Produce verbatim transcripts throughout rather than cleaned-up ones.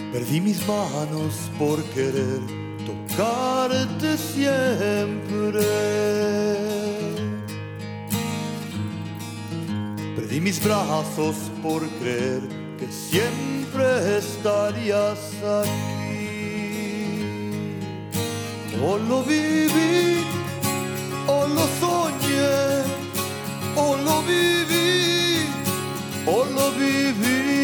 Perdí mis manos por querer tocarte siempre. Perdí mis brazos por creer que siempre estarías aquí. O lo viví, o lo soñé, o lo viví, o lo viví.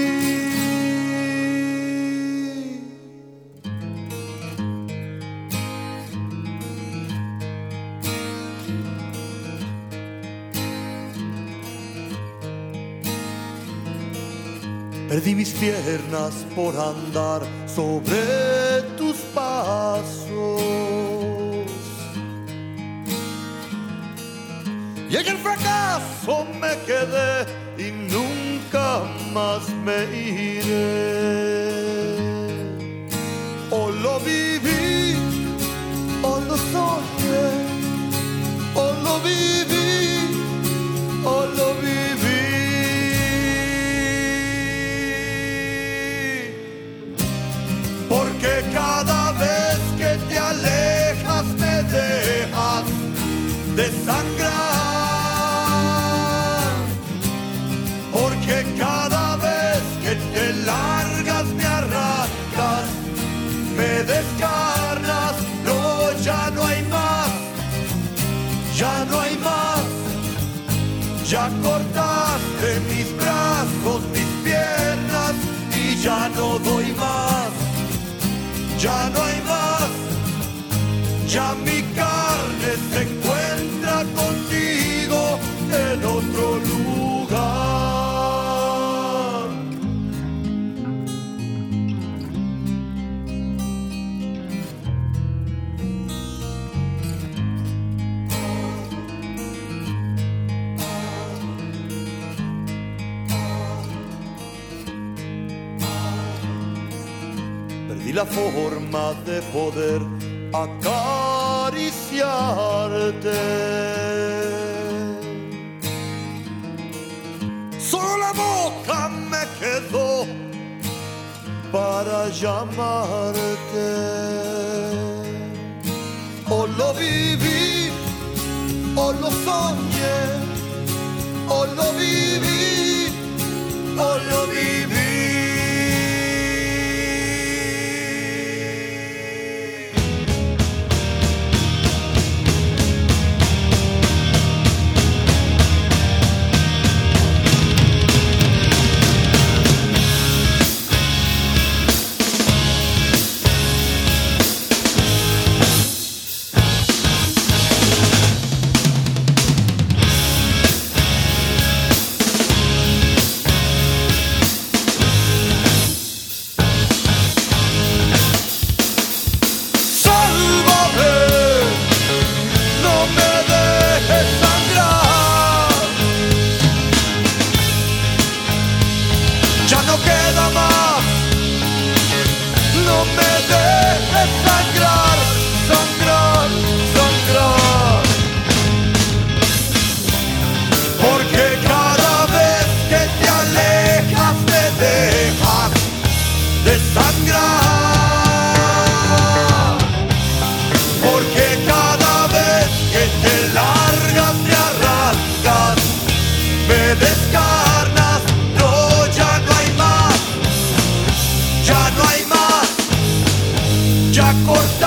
Perdí mis piernas por andar sobre tus pasos, y en el fracaso me quedé y nunca más me iré. O lo viví, o lo soñé, o lo viví, o lo viví. Porque cada vez que te alejas me dejas desangrar. Porque cada vez que te largas me arrancas, me descarnas. No, ya no hay más, ya no hay más. Ya cortaste mis brazos, mis piernas y ya no doy más. Ya no hay más, ya mi carne se encuentra contigo en otro lugar. Perdí la forma de poder acariciarte. Solo la boca me quedó para llamarte. O lo viví, o lo soñé, o lo viví, o lo viví. Ya no queda más, no me dejes sangrar, sangrar, sangrar. Porque cada vez que te alejas me dejas desangrar. Porque cada vez que te largas me arrancas, me descarnas. Ya corta.